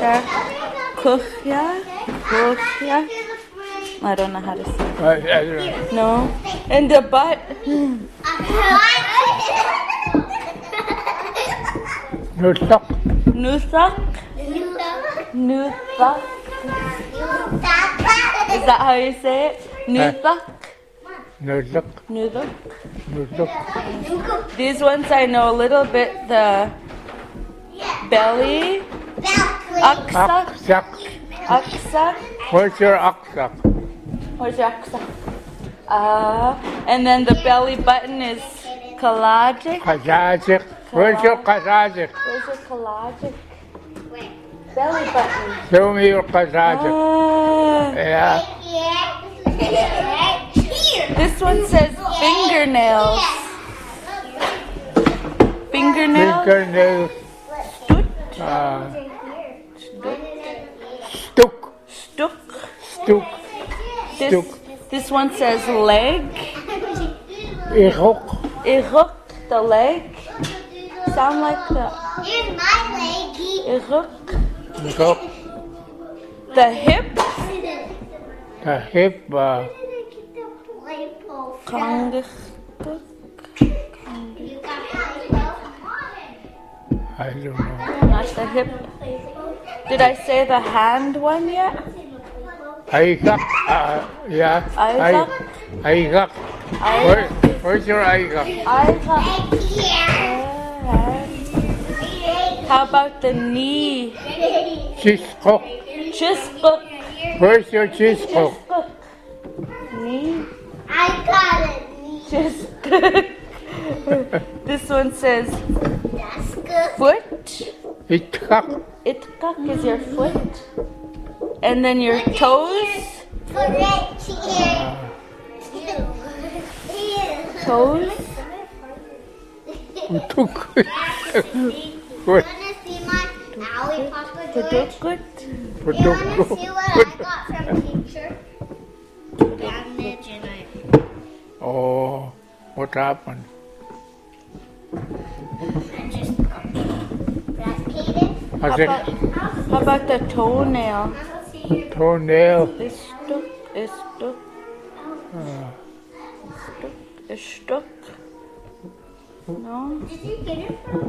Kuchya. I don't know how to say it. No. And the butt. Nuthak. Is that how you say it? Nuthak. These ones I know a little bit. The belly. Aksa. Where's your aksa? And then the belly button is Kalajik. Where's your kazajik? Belly button. Show me your kazajik. Yeah. This one says fingernails. Fingernails. Stuk. This one says leg. Iruk. The leg. Sound like the. Here's my leggy. Iruk. The hip. Kongik. I don't know. Not the hip. Did I say the hand one yet? Aigak. Yeah. Aigak. Where's your aigak? How about the knee? Chiskok. Where's your chiskok? Knee. I got it. This one says That's good. foot. Itkak. Itkak is your foot. And then your toes. Put it here. Toes. Utuk. Wanna see my Owlie Papa George? You wanna see what I got from teacher? Damage and Oh, what happened? How about the toenail? Toenail. Stuck. No? Did you get it from?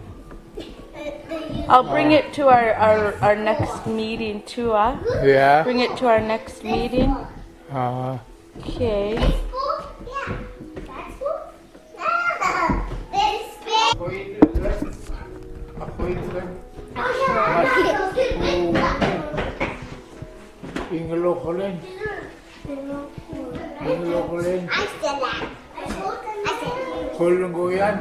I'll bring it to our next meeting too, Yeah. Bring it to our next meeting. Okay. Cool? Yeah. That's cool. This big. Inglokolin. I said that. I said Kulunguyan.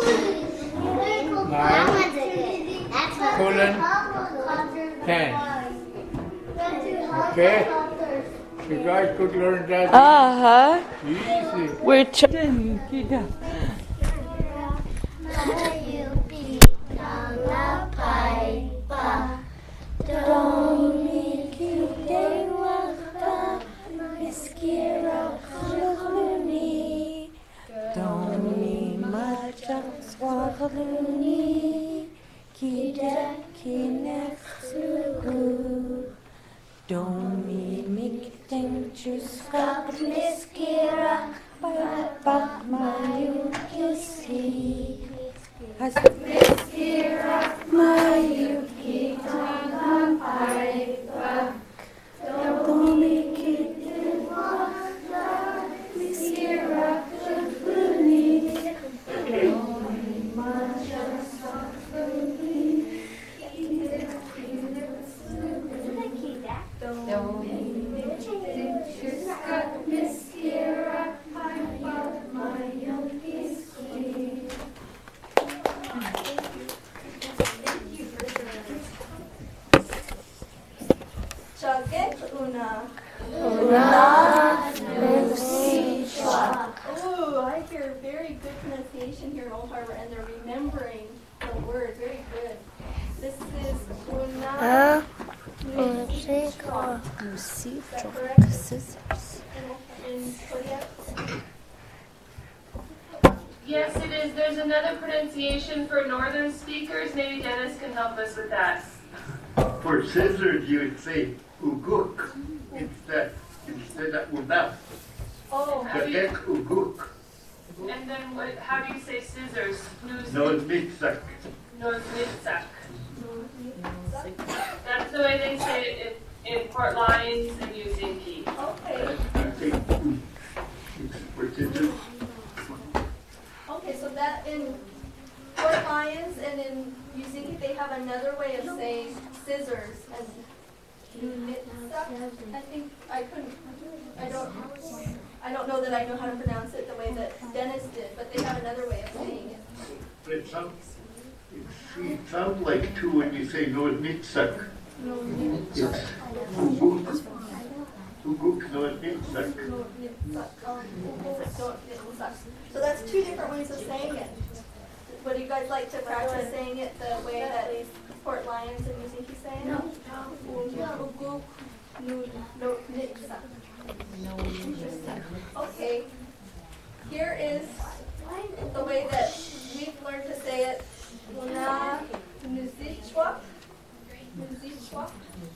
that one's a good. That's what Colon. 10. Okay. You guys could learn that easy. We're Domi mikten chuskak miskira pak mayu kisi has miskira mayu kitan paipa Domi kitten miskira shukuni Domi maja safuni Oh, I hear very good pronunciation here in Old Harbor, and they're remembering the word. Very good. This is Una. Yes, it is. There's another pronunciation for northern speakers. Maybe Dennis can help us with that. for scissors, you would say uguk instead of unaf. Oh, Chagek uguk. And then how do you say scissors? Nozmitsak. Nozmitsak. That's the way they say it in Port Lions and Uzinki. okay. I think it's for scissors. Okay, so that in Fort Lyons and in Uzinki, they have another way of saying scissors. And I think I don't know that I know how to pronounce it the way that Dennis did, but they have another way of saying it. But it sounds like two when you say Nozmitsak. It's uguk. Uguk Nozmitsak. So that's two different ways of saying it. Would you guys like to practice saying it the way that Port Lions and Uzinki say it? Okay. Here is the way that we've learned to say it. Una nuzichwa. Nuzichwa.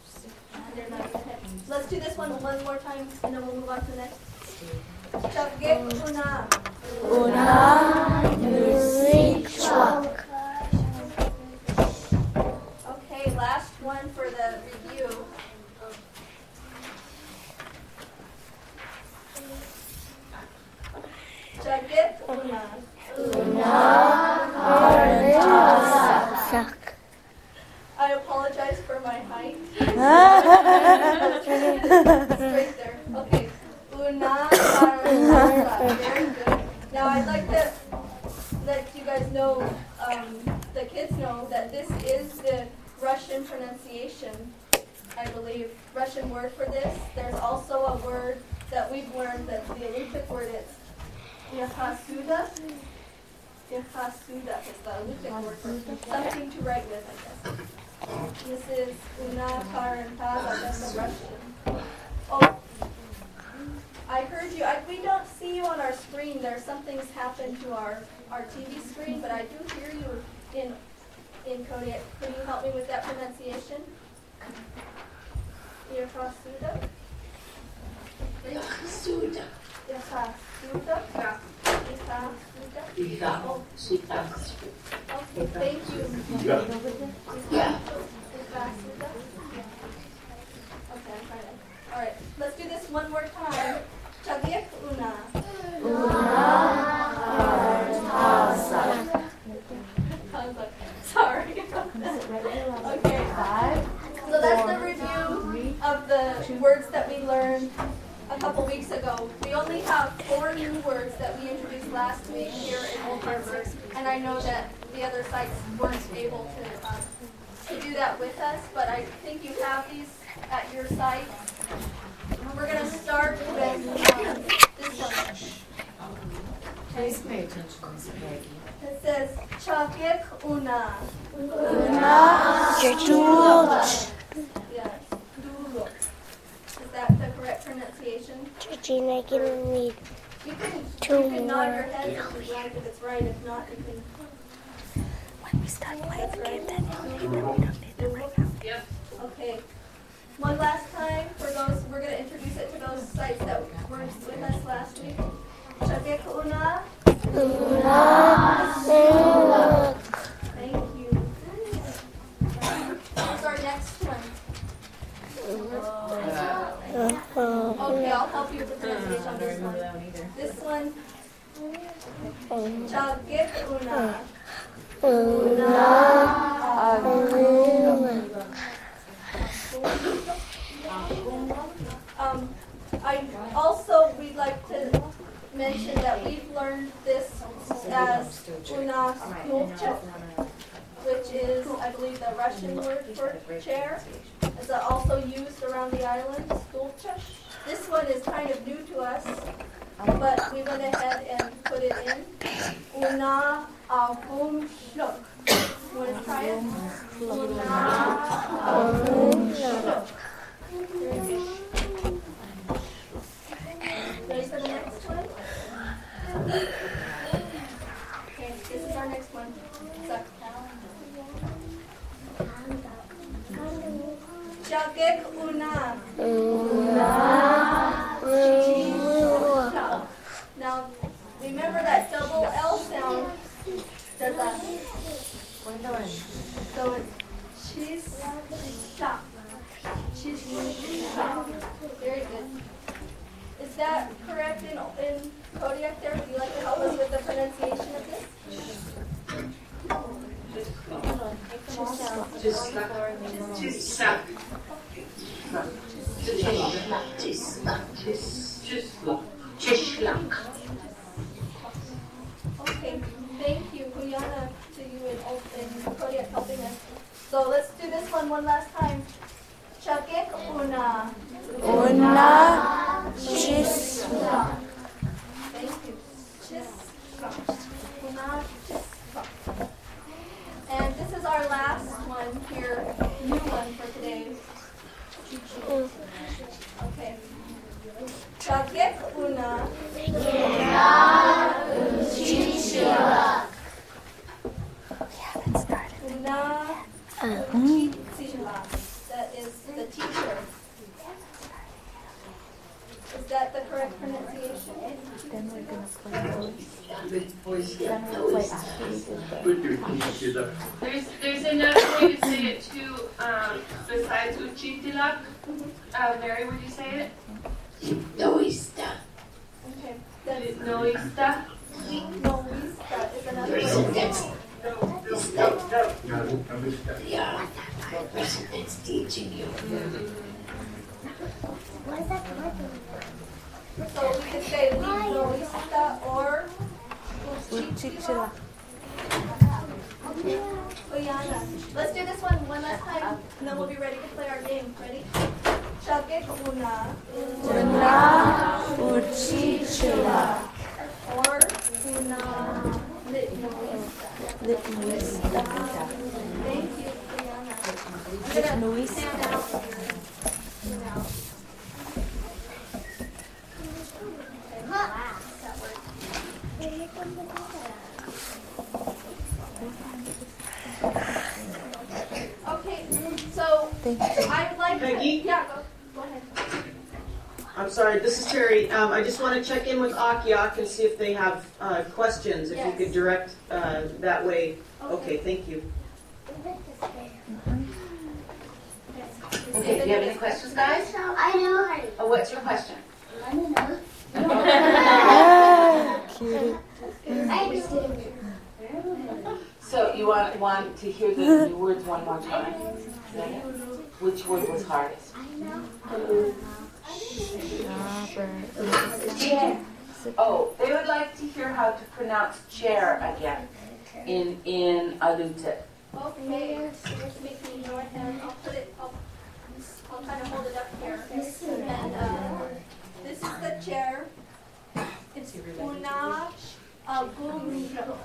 Let's do this one more time, and then we'll move on to the next. Chagek una. Una nuzichwa. Okay, last one for the review. Chagek una. I apologize for my height. Straight there. Okay. Una arasa. Very good. Now I'd like to let you guys know, the kids know that this is the Russian pronunciation, I believe, Russian word for this. There's also a word that we've learned that the Olympic word is Yehasuda. Yehasuda is the Olympic word for something to write with, I guess. This is Una Parantaza, that's the Russian. Oh, I heard you. We don't see you on our screen. There's something's happened to our TV screen, but I do hear you in Kodiak. Can you help me with that pronunciation? Yehasuda? Yehasuda. Yehasuda? Yehasuda? Okay, thank you. Yeah. Okay, I'm trying to. All right, let's do this one more time. Chagek una. Sorry. Okay. So that's the review of the words that we learned a couple weeks ago. We only have 4 new words that we introduced last week here in Old Harbor, and I know that the other sites weren't able to do that with us, but I think you have these at your site. We're going to start with this one. Please pay attention, Miss Peggy. It says Chagek una. Una. Yes. Duluk. Is that the correct pronunciation? Regina, give me You can, two you can nod your more. head if it's right. If not, you can. When we start playing the game, then we don't need them right now. Yep. Okay. One last time for those, we're going to introduce it to those sites that weren't with us last week. Chagek una. Thank you. Here's our next one. Okay, I'll help you with the pronunciation on this one. This one. Chagek una. We'd like to mention that we've learned this as una stulcha, which is, I believe, the Russian word for chair. It's also used around the island, stulcha. This one is kind of new to us, but we went ahead and put it in. Una avumshuk. You want to try it? Una avumshuk. Ready for the next one? Okay, this is our next one. Suck. Chagek una. Now, remember that double L sound does that. So it's chisha. Chisha. Very good. Is that correct in Kodiak there? Would you like to help us with the pronunciation of this? Okay, thank you, Kuyana, to you and Kodiak helping us. So let's do this one last time. Chagek una. Una chisla. Thank you. Chisla. Una chisla. And this is our last one here, new one for today. Okay. Chagek una. Chisla. We haven't started. Una chisla. That is the teacher. Is that the correct pronunciation? Then we're going to play after we do the... There's another way to say it too, besides uchitilak. Mary, would you say it? Noista. Okay. That is Noista. noista is another way. Yeah, the person that's teaching you. So we could say noista or Uchichila. Oyana. Let's do this one last time, and then we'll be ready to play our game. Ready? Chagek una. Una uchichila. Or una litnoista. Litnoista. Thank you, Oyana. Litnoista. Stand out. That works. Okay, so I would like Peggy? to, yeah, go ahead. I'm sorry, this is Terry. I just want to check in with Akiak and see if they have questions, if you Yes. could direct that way. Okay, thank you. Okay, do you have any questions, guys? I know. Oh, what's your question? Cutie. So you want to hear the new words one more time? Which word was hardest? Oh, they would like to hear how to pronounce chair again in Alute. Okay, just make me go ahead. I'll kind of hold it up here. And this is the chair. It's una agumro.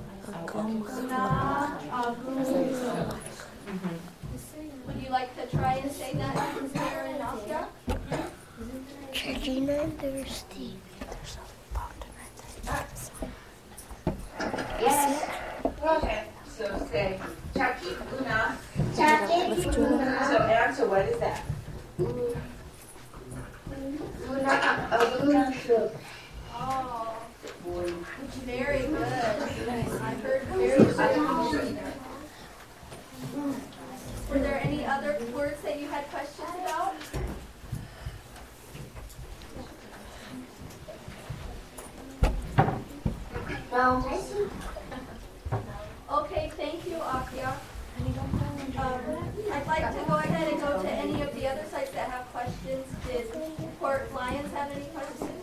Una agumro. Would you like to try and say that in Sarah and Akia? Regina and thirsty. There's a fountain right there. Yes. Okay. So say Chucky Una. So answer, what is that? Oh, very good. I heard very good. Were there any other words that you had questions about? No. Okay, thank you, Akia. I'd like to go ahead and go to any of the other sites that have questions. Did Port Lions have any questions?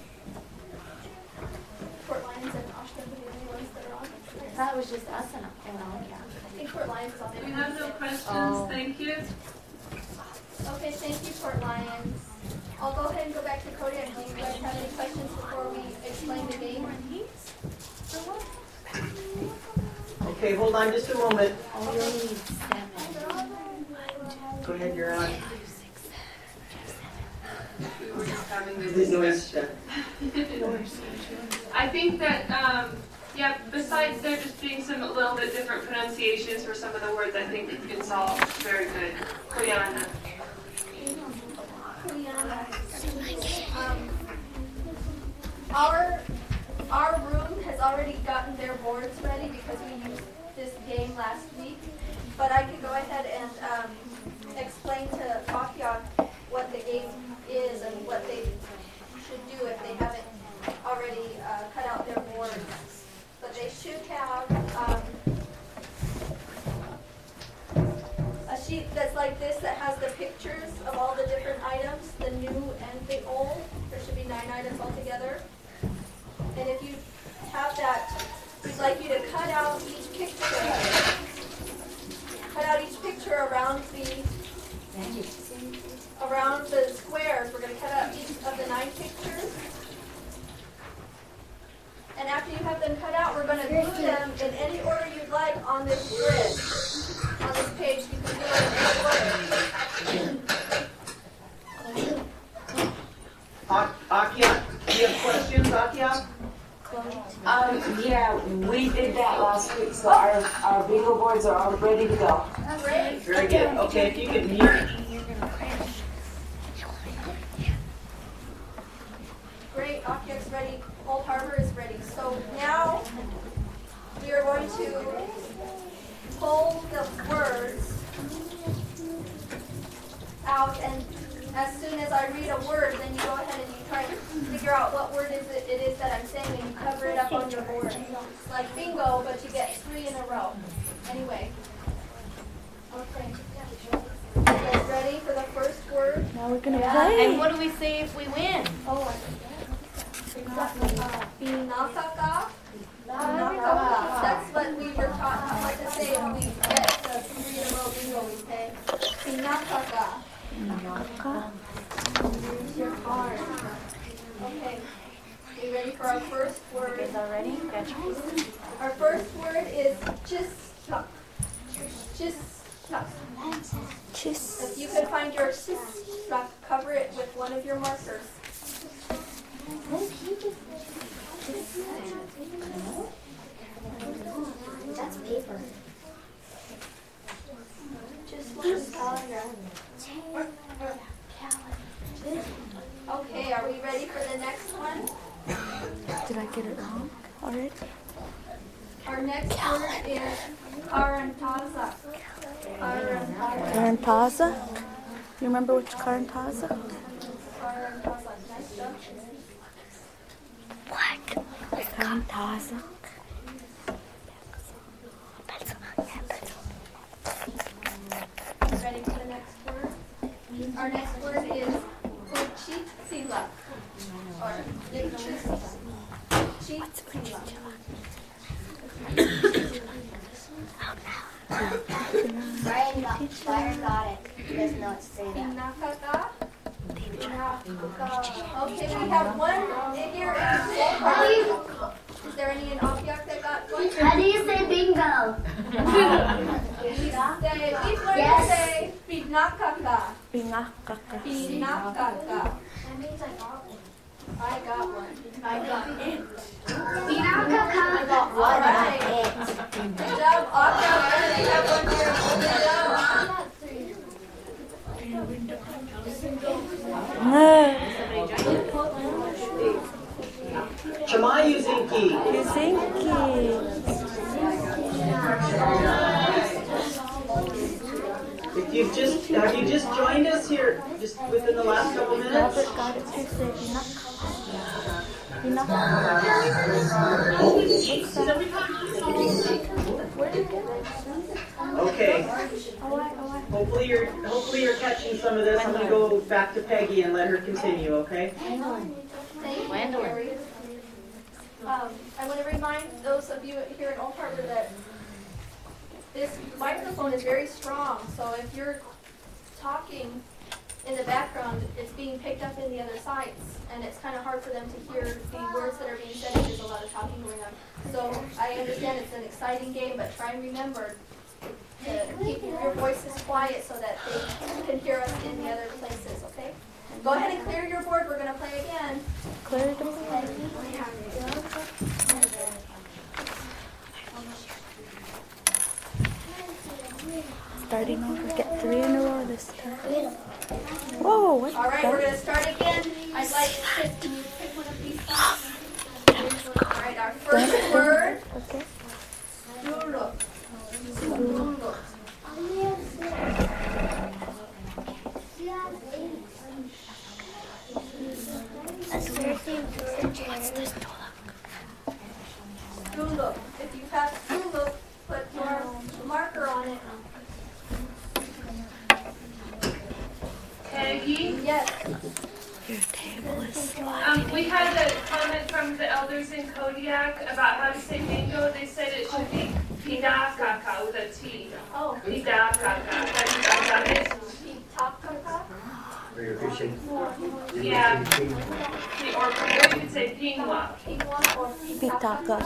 Port Lions and Ashton, are the only ones that are on? That was just us and Akia. I think Port Lions is on there. We have no questions, thank you. Okay, thank you, Port Lions. I'll go ahead and go back to Kodiak. Do you guys have any questions before we explain the game? Okay, hold on just a moment. Go ahead, you're on. We were just having The this noise. I think that, yeah, besides there just being some a little bit different pronunciations for some of the words, I think it's all very good. Koyana. boards ready because we used this game last week. But I can go ahead and explain to Pakyok what the game is and what they should do if they haven't already cut out their boards. But they should have a sheet that's like this that has the pictures of all the different items, the new and the old. There should be 9 items altogether. And if you have that, we'd like you to cut out each picture. Cut out each picture around the squares. We're going to cut out each of the 9 pictures. And after you have them cut out, we're going to glue them in any order you'd like on this grid. On this page, you can do it in any order. Akia, do you have questions, Akia? Yeah, we did that last week, so our bingo boards are all ready to go. Great. Very good. Okay, if you could mute. Great, Akiak's ready. Old Harbor is ready. So now we are going to pull the words out, and as soon as I read a word, then you go ahead and you try to figure out what word it is that I'm saying, and you cover it up on your board. It's like bingo, but you get 3 in a row. Anyway. Okay. You guys ready for the first word? Now we're going to play. And what do we say if we win? Oh, I forgot. Binakaka. Binakaka. That's what we were taught what to say when we get the 3 in a row bingo. We say Binakaka. Here's your card. Okay. You ready for our first word? Is that ready? Our first word is chischuck. Chischuck. If you could find your chischuck, cover it with one of your markers. That's paper. Just one calendar. Okay, are we ready for the next one? Did I get it wrong already? Our next word is Karantaza. Karantaza? You remember which Karantaza? Karantaza. Nice job. What? Karantaza? Ready for the next word? Our next word is Kuchitsila. Or Kuchitsila. Brian got it. He doesn't know what to say that. Binakaka. Okay, we have one here in Old Harbor. Is there any in Akiak that got one? How do you say bingo? Each learn to say Binakaka. Binakaka. Binakaka. I got one. I got it. Binakaka. I got one. All right. Good job, Akiak. We have one here. Good job. Chamayu Zinki. Yuzinki. Have you just joined us here just within the last couple minutes? Robert got it too. Say Binakaka. Okay. Hopefully you're catching some of this. I'm going to go back to Peggy and let her continue, okay? Thank you, Gary. I want to remind those of you here in Old Harbor that this microphone is very strong, so if you're talking in the background, it's being picked up in the other sites, and it's kind of hard for them to hear the words that are being said if there's a lot of talking going on. So I understand it's an exciting game, but try and remember to keep your voices quiet so that they can hear us in the other places, okay? Go ahead and clear your board. We're going to play again. Clear the board. Starting over. Get 3 in a row this time. Whoa, what? All right, we're going to start again. I'd like to pick one of these. All right, our first word Okay. Stuluk. Stuluk. What's this door? Stuluk. If you have stuluk, put your marker on it. Peggy? Yes. Your table is We had a comment from the elders in Kodiak about how to say bingo. They said it should be pidakaka with a T. Oh. Pidakaka. Got it? Pitakaka? Yeah. Or you could say pingwa. Pingwa or Pitaka.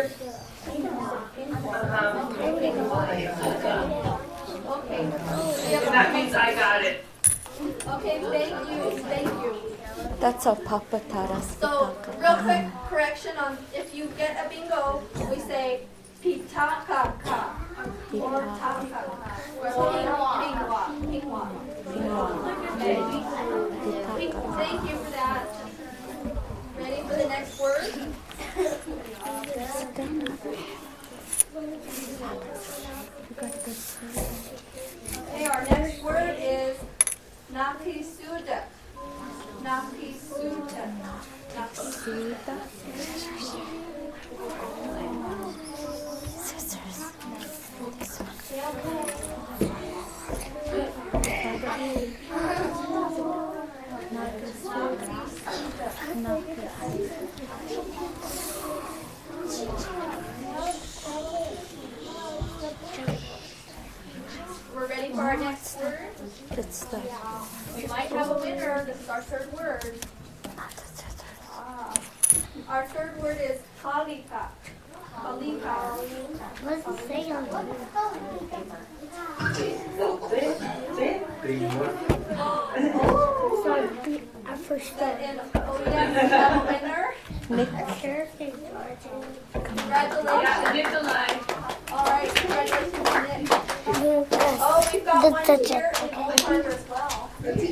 Okay. That means I got it. Okay, thank you, thank you. That's a Papa Taras So, Pitaka. real quick correction on if you get a bingo, we say pitakaka or takaka. Pingwa, pingwa. Okay. Thank you for that. Ready for the next word? Okay, our next word is nakisuda. Nakisuda. Nakisuda. We're ready for our next word. It's the We might have a winner. This is our third word. Our third word is kalika. Kalika. What's the second one? Sorry, I first And we have a winner. Perfect. Congratulations. Nikolai. All right, congratulations, Nick. Oh, we've got one here in Parker as well.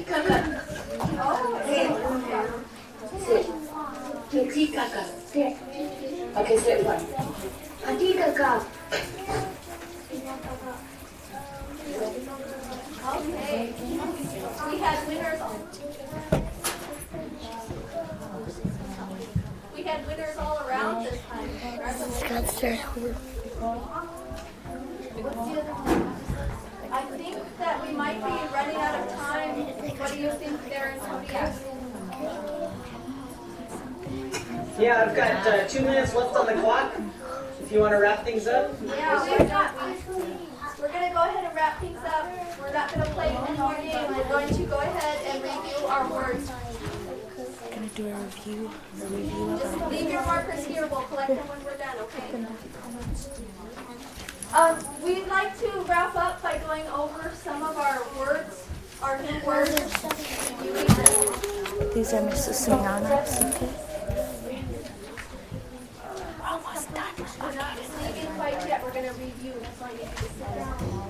Okay, say one. Okay. We had winners. We had winners all around this time. Congratulations. I think that we might be running out of time. What do you think there in Kodiak? Yeah, I've got 2 minutes left on the clock. If you want to wrap things up. Yeah, we're going to go ahead and wrap things up. We're not going to play any more games. We're going to go ahead and review our words. Gonna do a review. Just leave your markers here. We'll collect them when we're done, okay? We'd like to wrap up by going over some of our words, our new words. These are Mrs. Sunyana's, okay? We're almost done. We're not leaving quite yet. We're going to review. That's why you need to sit down.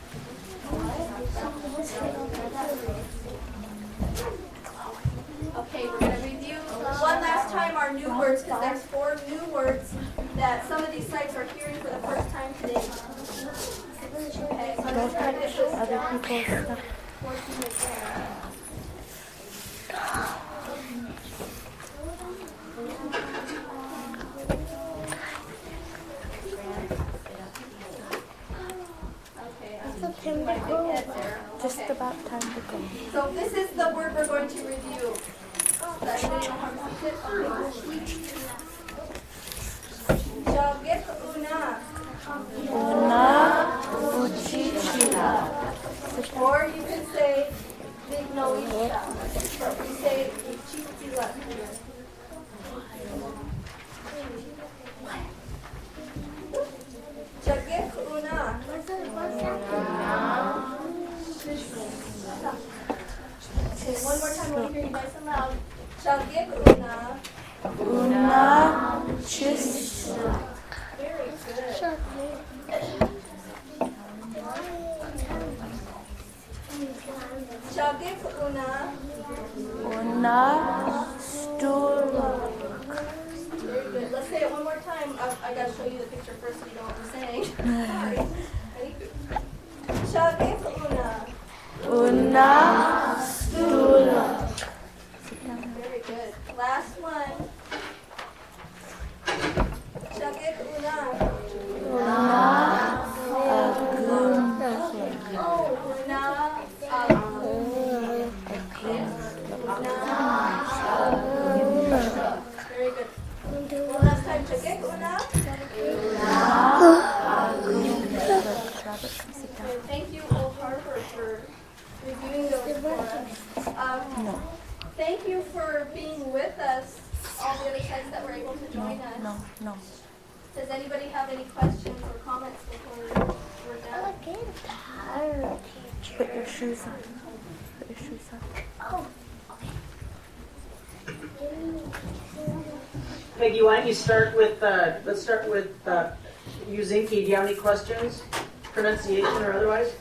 Okay, we're going to review one last time our new words, because there's 4 new words that some of these sites are hearing for the first time today. Okay, so let's try to get this Other down. people's stuff. Just about time to go. So this is the word we're going to review. Jagek una. Una uchichila. Or you can say vignoisha. But we say uchichila. Jagek una. Okay, one more time, let me hear you nice and loud. Jagek una. Una chis. Very good. Jagek una. Una stuluk. Very Good. Let's say it one more time. I gotta show you the picture first so you know what we're saying. Sorry. Ready? Chagik una. Una stula. Very good. Last one. Chagik una. Una Very good. One last time. Chagik una. Thank you, Old Harbor, for reviewing those for us. Thank you for being with us, all the other sites that were able to join us. No. Does anybody have any questions or comments before we're done? Put your shoes on. Peggy, why don't you start with, let's start with Uzinki. Do you have any questions? Pronunciation or otherwise?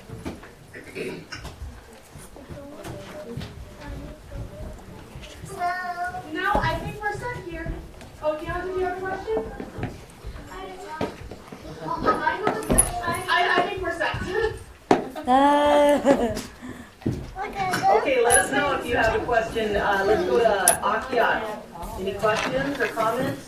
No, I think we're set here. Oh, Deanna, did you have a question? I think we're set. Okay, let us know if you have a question. Let's go to Akyat. Any questions or comments?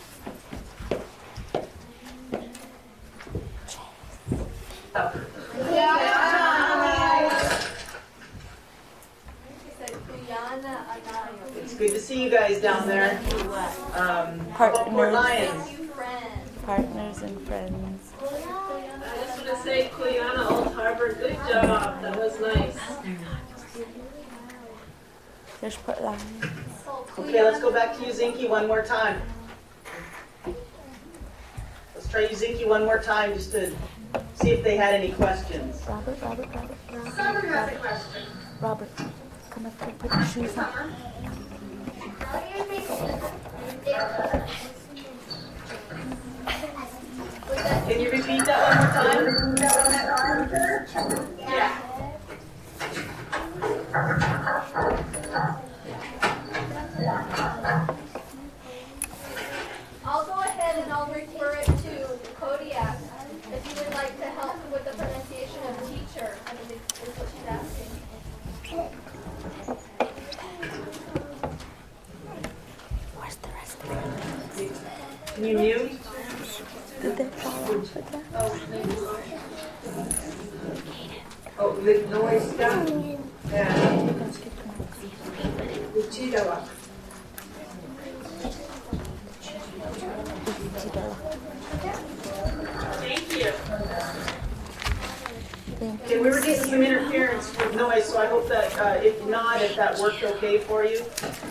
It's good to see you guys down there. Partners. Lions. Partners and friends. I just want to say, Kuyana, Old Harbor, good job. That was nice. There's Port Lions. Okay, let's go back to Uzinki one more time. Let's try Uzinki one more time just to see if they had any questions. Robert. Summer has a question. Robert, come up here, put your shoes on. Can you repeat that one more time? Yeah. I'll go ahead and I'll refer it to Kodiak if you would like to help with the pronunciation of teacher. I mean, is what she's asking. Where's the rest of it? Can you mute? Did they fall off again? Oh, with noise down. Thank you. Okay, we were getting some interference with noise, so I hope that if not, if that worked okay for you.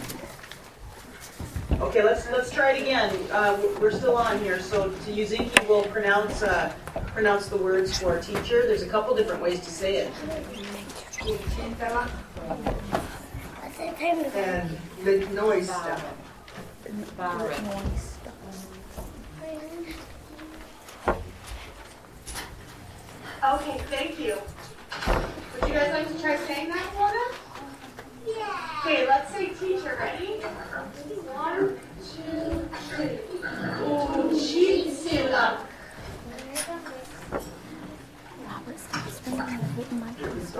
Okay, let's try it again. We're still on here, so to Uzinki, we'll pronounce the words for teacher. There's a couple different ways to say it. And with noise stuff. Okay, thank you. Would you guys like to try saying that for us? Yeah. Okay, let's say teacher. Ready? 1, 2, 3. Uchitila. Robert, stop spinning and hitting my face.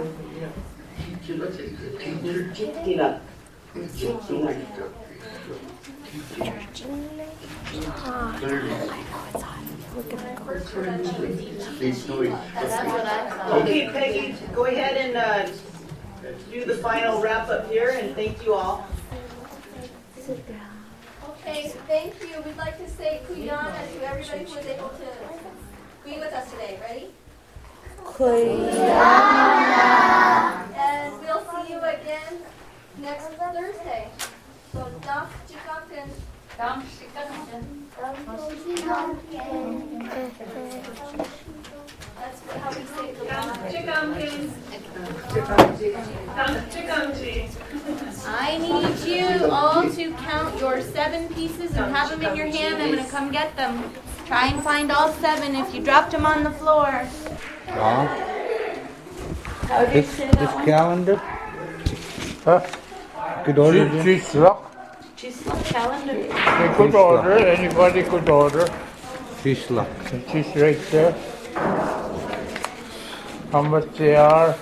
Okay, Peggy, go ahead and do the final wrap up here, and thank you all. Okay, thank you. We'd like to say Kuyana to everybody who was able to be with us today. Ready? Kuyana. And we'll see you again next Thursday. So, Daf Chikakin. That's how we say the I need you all to count your 7 pieces and have them in your hand. I'm going to come get them. Try and find all 7 if you dropped them on the floor. This calendar? Huh? Good order? Chisla calendar. They could order, anybody could order. Chisla. It's right there. How much they are.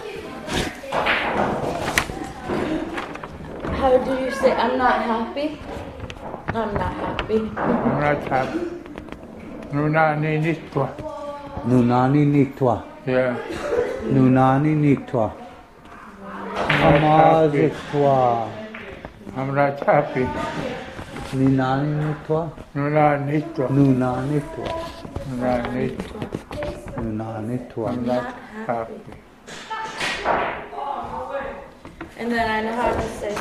How do you say I'm not happy? I'm not happy. I'm not happy. Nunani nitwa. Nunani nitwa. Yeah. Nunani nitwa. Amazitwa. I'm not happy. Nunani nitwa. Nunani nitwa. Nunani nitwa. Nunani nitwa. Nunani nitwa. I'm not happy. And then I know how to say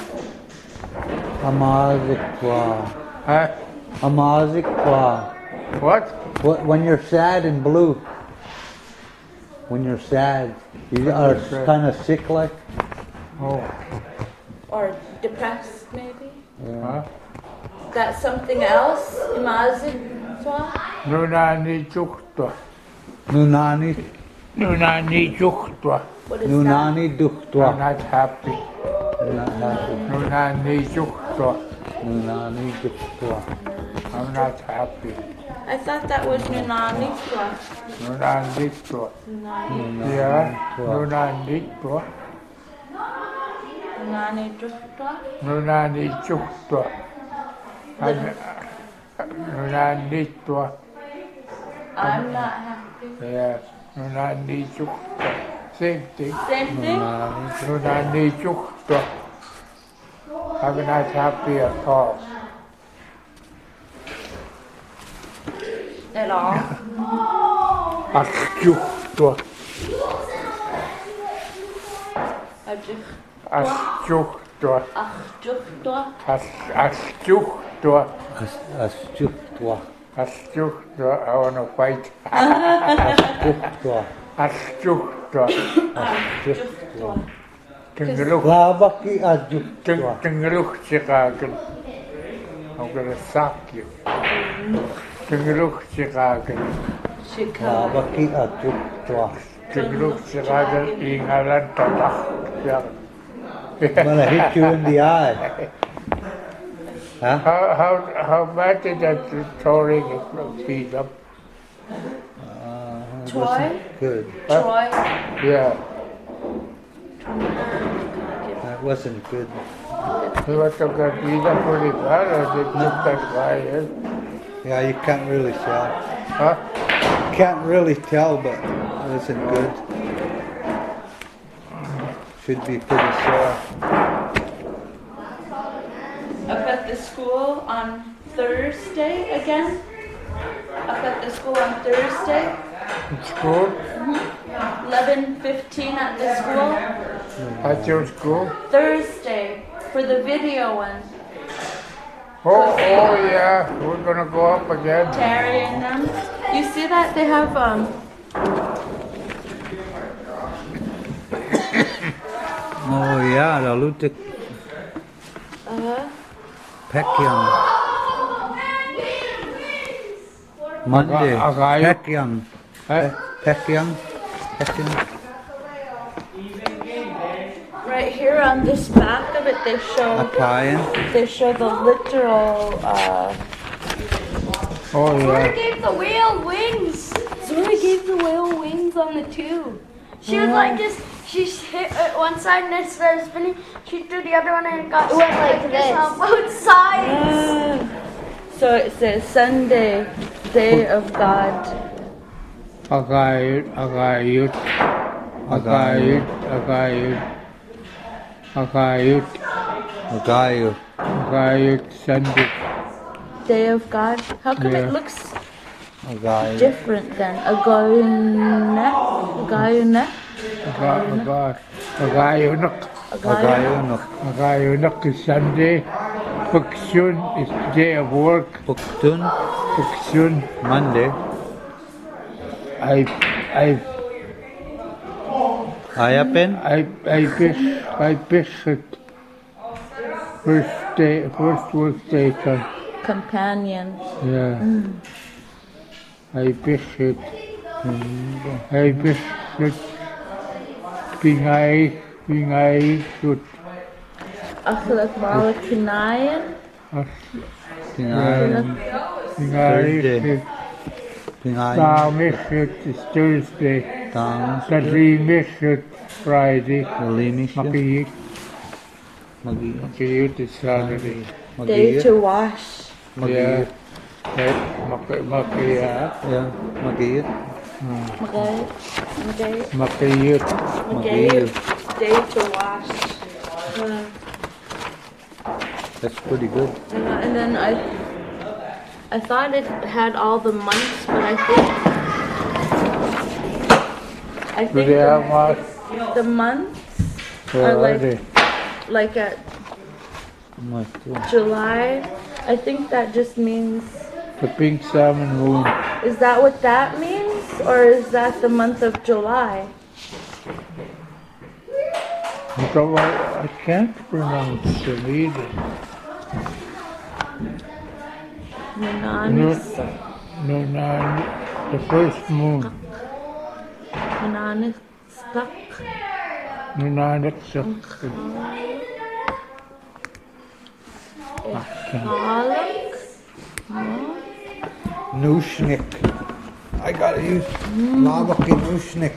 Amazitwa. Huh? Amazitwa. What? When you're sad and blue. When you're sad. You are kind of sick like. Oh. or depressed maybe. Yeah. Huh? That's something else. Imagine. Nunani juhtwa. Nunani. Nunani juhtwa. What is Nunani duhtwa. I'm not happy. Not happy. Nunani juhtwa. Nunani duhtwa. I'm not happy. I thought that was Nunanitwa. Nunanitwa. Yeah. Nunanitwa. Nunanitwa. Nunanitwa. Nunanitwa. I'm not happy. Yeah. Nunanitwa. Same thing. Same thing? Nunanitwa. I'm not happy at all. At all? Asjuhtwa. Asjuhtwa. Asjuhtwa. Asjuhtwa. Asjuhtwa. I want to fight. Asjuhtwa. Asjuhtwa. Asjuhtwa. Tingeluk. Labaki asjuhtwa. Tingeluk Chicago. I'm going to sock you. Tingeluk Chicago. Labaki asjuhtwa. Tingeluk Chicago. Ingalan tatak. I'm gonna hit you in the eye. Huh? How bad did that touring beat up? It Troy? wasn't good. Troy? Yeah. That wasn't good. He must have got beat up pretty bad, or they took that guy in. Yeah, you can't really tell. Huh? Can't really tell, but it wasn't good. Should be pretty sore. Up at the school on Thursday again? Up at the school on Thursday? School? 11:15 at the school? At your school? Thursday, for the video one. Oh yeah, we're gonna go up again. Terry and them. You see that they have Oh yeah, the Lutek Pekyang. Monday. Pekyang. Pekyang. Pekyang. right here on this back of it they show the literal Oh Zora yeah. gave the whale wings. Zora gave the whale wings on the tube. She was like just, she hit one side and it started spinning. She threw the other one and it got It went like this this. on both sides. So it says Sunday, Day of God. Agayut, Agayut, Agayut, Agayut, Agayut, Agayut, Agayut, Sunday. Day of God. How come Yeah. it looks Agayut. different then? Agayunak? Agayunak. Agayunok. Agayunak is Sunday. Puksyun is day of work. Puktun. Puksyun. Monday. Ayapen. I fish it. First work station. Companion. Yeah. I fish it. I fish it. Pingay shoot. Akhlak Malakinayan. Thursday. Taamishut is Thursday. Kadrimishut Friday. Makiyut. Makiyut is Saturday. Day to wash. Yeah. Makiyut. Yeah, Makiyut. Makiyut. Makiyut. Day to wash. That's pretty good. And then I thought it had all the months, but I think the months are like at July. I think that just means the pink salmon moon. Is that what that means, or is that the month of July? So I can't pronounce it either. Nunan, the first moon. Nunanak. Nushnik. I gotta use Lavaki Nushnik.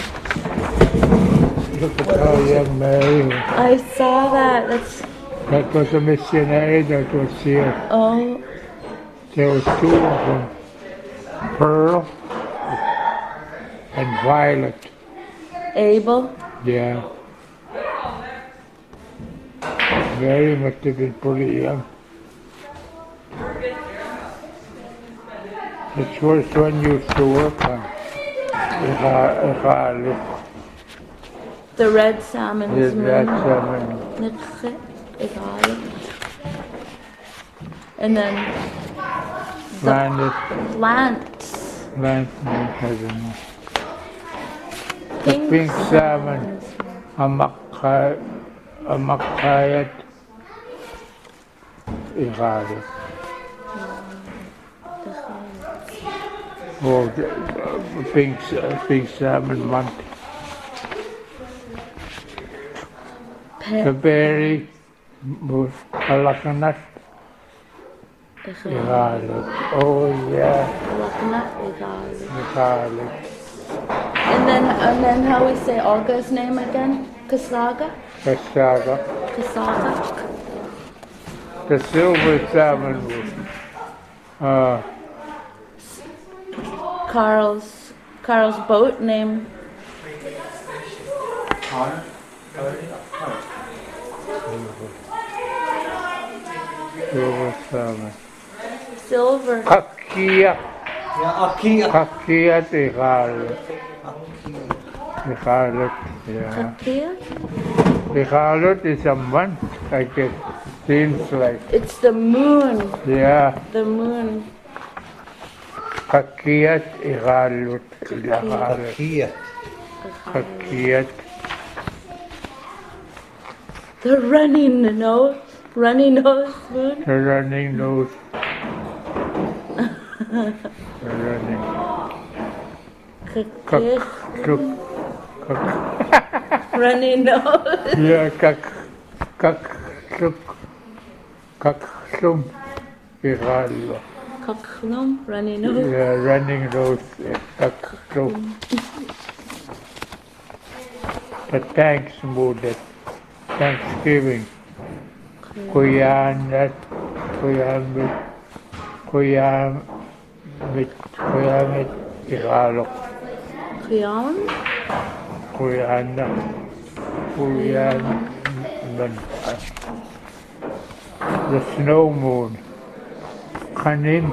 Look at how young Mary. I saw that. That was a missionary that was here. Oh. There was two of them, Pearl and Violet. Abel? Yeah. Mary must have been pretty young. The first one used to work on. The red salmon. The red salmon. And then plants. The pink salmon, Amakayat, Igalit. Oh, the pink salmon month. The berry, Alakanat. Oh yeah. And then how we say Olga's name again? Kasaga? Kasaga. The silver salmon was Carl's boat name. Silver salmon. Silver. Akia. Yeah, Akia. Akia Igalit. Yeah. Igalit is a month, I guess. Seems like. It's the moon. Yeah. The moon. Kakiyat Igalit. Kakiyat. The running nose moon. The running nose. The running. Running nose. Yeah, Kakslum. Igalit. Kakslum, running nose. Yeah, running nose. Kakslum. The thanks mood. Thanksgiving. Kuyamit Igalok. The snow moon. Kanim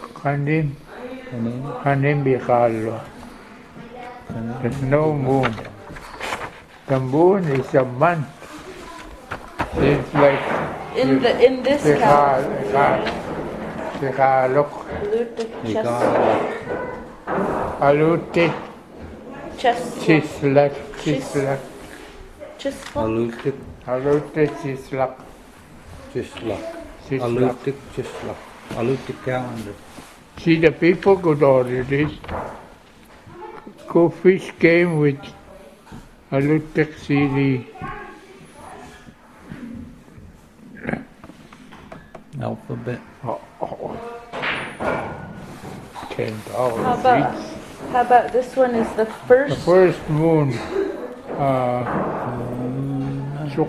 Igalok. The snow moon. The moon is a month. Seems like in this calendar. Alutit. Chislak. Alutit calendar. See, the people could order this. Go fish game with Alutik CD. alphabet. $10 How about this one is the first? The first moon. Chuk.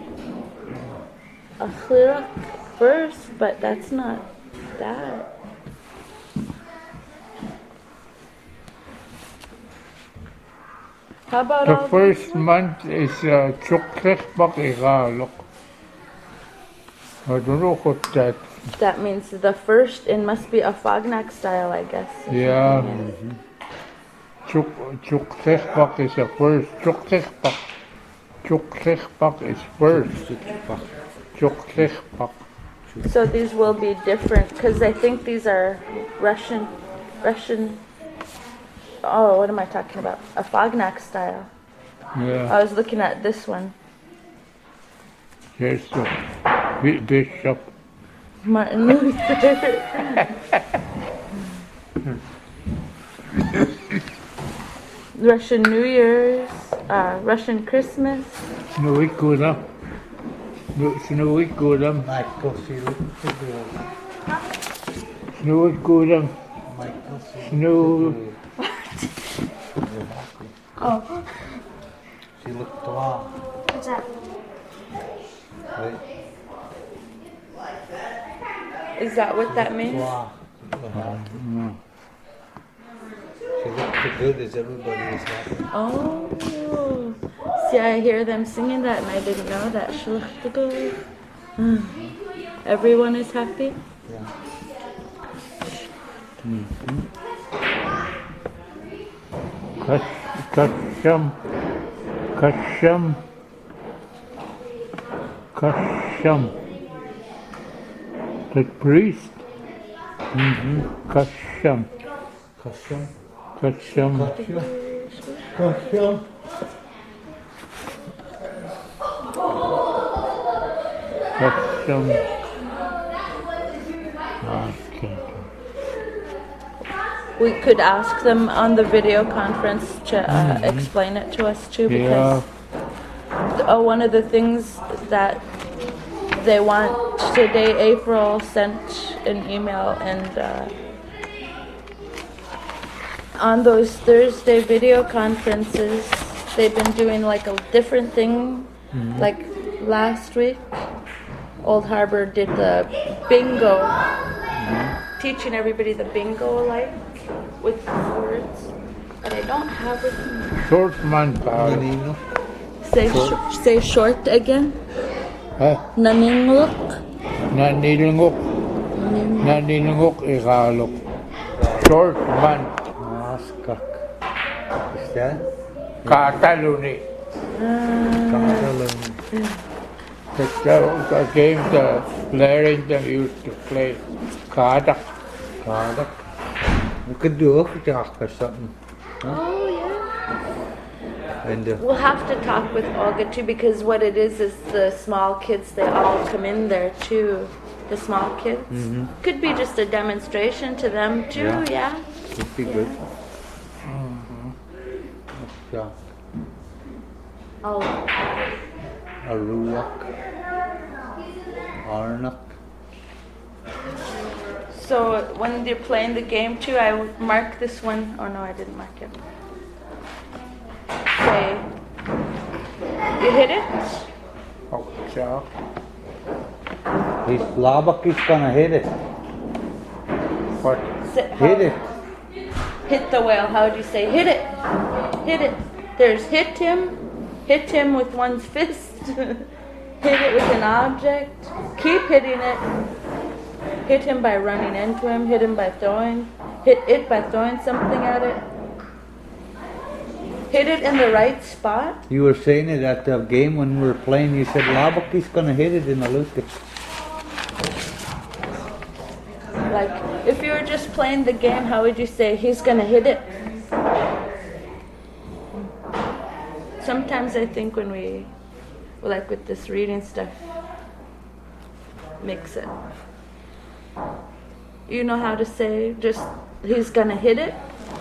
Achilak first, but that's not that. How about The all first month is Chukrek Igalok. I don't know what that. That means the first, it must be a Fognak style, I guess. Yeah. Chukrek is the first. Chukrek is first. Chukrek. So these will be different because I think these are Russian. Oh, what am I talking about? A Fognak style. Yeah. I was looking at this one. Here's the Bishop. Martin Luther. Russian New Year's, Russian Christmas. Snowy Kuram. Snowy Kuram. Michael, Snowy Kuram. Snow. Oh. She looked long. What's that? Right. Is that what that means? She looked as good as everybody was happy. Oh. See, I hear them singing that and I didn't know that. Everyone is happy? Yeah. Kasham. The priest. Kasham. We could ask them on the video conference to explain it to us too, because one of the things that they want today, April sent an email, and on those Thursday video conferences, they've been doing like a different thing. Like last week, Old Harbor did the bingo, teaching everybody the bingo like with words, but I don't have it. Short man, Say short again. Naningok. Naningok Igalok. Short man. Maskak. Is that? Kataluni. That's the game the Larrington used to play. Kadak. We could do a or something. Huh? Oh, yeah. And we'll have to talk with Olga too, because what it is the small kids, they all come in there too. The small kids. Could be just a demonstration to them too, yeah. Could be good. Yeah. Aruak. Arnak. So when you're playing the game too, I would mark this one. Oh no, I didn't mark it. Say, you hit it? Oh, yeah. His Labak is gonna hit it. What? Hit it. Hit the whale. How would you say hit it? Hit it. There's hit him with one's fist, hit it with an object, keep hitting it, hit him by running into him, hit him by throwing, hit it by throwing something at it, hit it in the right spot. You were saying it at the game when we were playing, you said Labak is gonna hit it in the Lucas. Like, if you were just playing the game, how would you say he's gonna hit it? Sometimes I think when we, like with this reading stuff, mix it. You know how to say just, he's gonna hit it?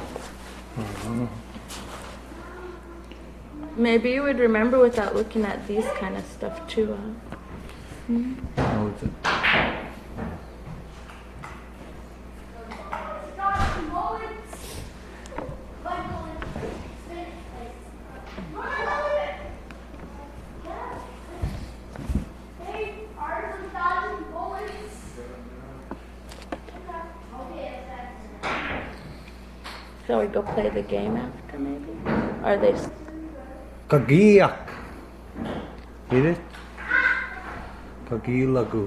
Maybe you would remember without looking at these kind of stuff too. Huh? Shall we go play the game after, maybe? Are they? Kagiyak. Hit it? Kagilagu.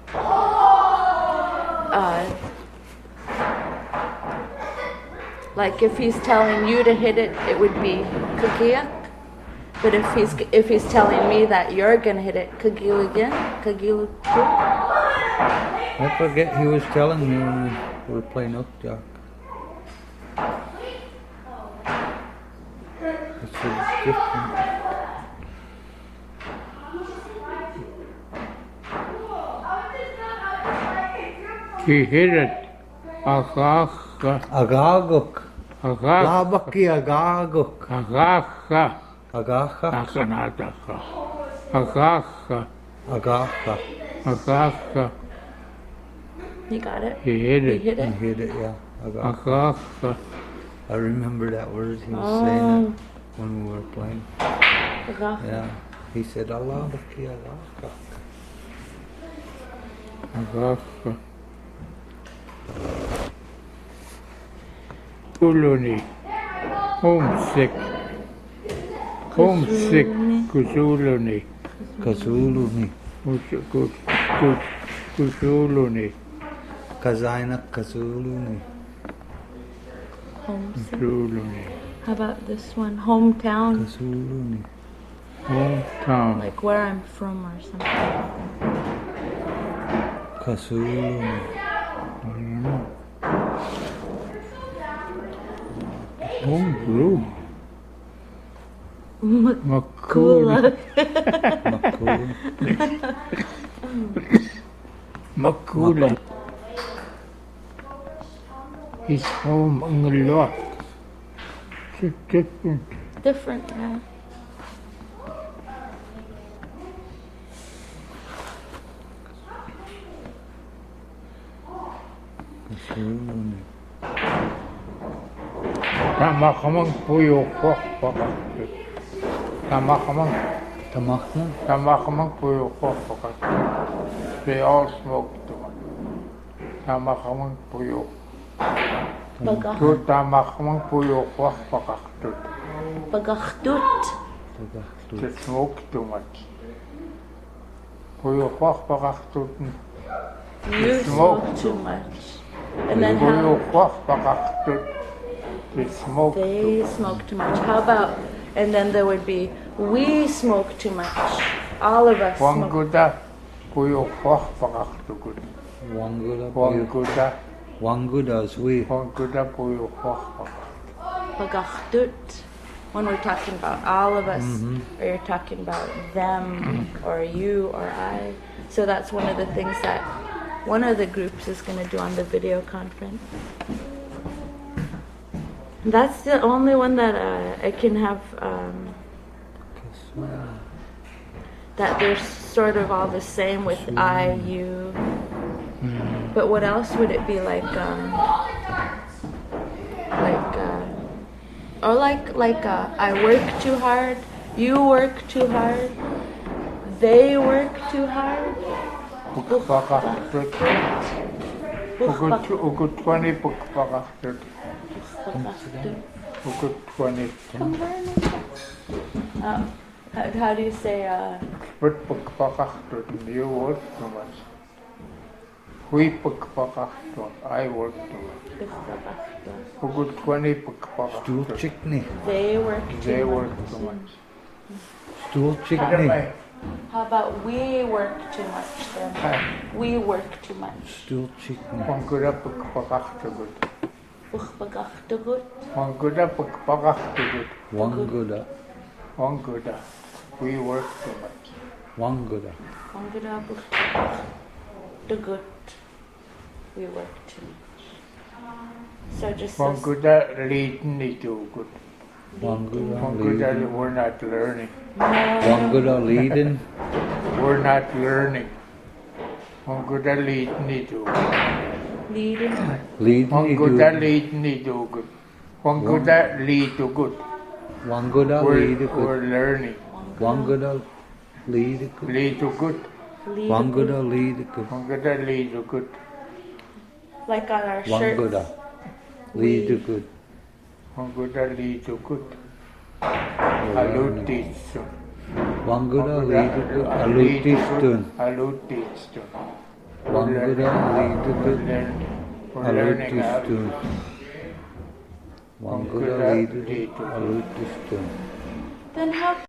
Like if he's telling you to hit it, it would be kagiyak. But if he's telling me that you're gonna hit it, kagilagan, kagilagu. I forget he was telling me when we were playing Ukjak. It's different. He hit it. Agaguk. Labaki agaguk. Agacha. Agacha. Akanataka. Agacha. Agacha. You got it? He hit it. He hit it? He hit it, yeah. Agacha. I remember that word. He was saying it when we were playing. Agacha. Yeah. He said, Labaki agacha. Agacha. Kuluni. Homesick. Homesick. Kuzuluni. Kazuluni. Kuzuluni. Kazaina Kazuluni. Homesick. Kuzuluni. How about this one? Hometown. Kazuluni. Hometown. Like where I'm from or something. Kazuluni. I don't know. Home brew. Makula. Makula. He's home in the lot. It's different. Different, yeah. Kazuluni. Tamakamang puyo ko. Tamakamang. Tamakman? Tamakamang puyo ko. They all smoke too much. Tamakamang puyo. Tamakamang puyo ko. Pagachtut. They smoke too much. Puyo ko pagachtut. You smoke too much. And then puyo how? ko pagachtut. They smoke too much. How about, and then there would be, we smoke too much. All of us smoke. Wanguda, puyo kwak pakaktukut. Wanguda is we. Wanguda puyo kwak Pagachtut. When we're talking about all of us, or you're talking about them, or you, or I. So that's one of the things that one of the groups is going to do on the video conference. That's the only one that I can have, that they're sort of all the same with I, you. But what else would it be like, I work too hard, you work too hard, they work too hard. Ugut 20 pakaktuk. Ugut 20. How do you say, Sprit pakaktuk. You work too much. We pakaktuk. I work too much. Ugut 20 pakaktuk. Stool chickney. They work too much. Stool chickney. How about we work too much then? We work too much. Stool chickney. Wanguda pakaktuk. Pagachtugut. Wanguda pakaktuk. Wanguda. We work too much. Wanguda. Pagachtugut. We work too much. So just Wanguda leading me to good. Wanguda we're not learning. Wanguda leading. We're not learning. Wanguda lead nidu. Leading. Lead Wanguda nidu. lead nidu good. Wanguda lead to good. Wanguda lead We're good. learning. Wanguda lead good. Lead to good. Wanguda lead good. Wanguda lead to good. Like on our shirts. Wanguda lead good. Wanguda lead to good. We're learning. Alutistun. Wanguda lead good. Alutistun. Alutistun. Wanguda lead good. We're learning Alutistun. Wanguda lead good. Alutistun. Then how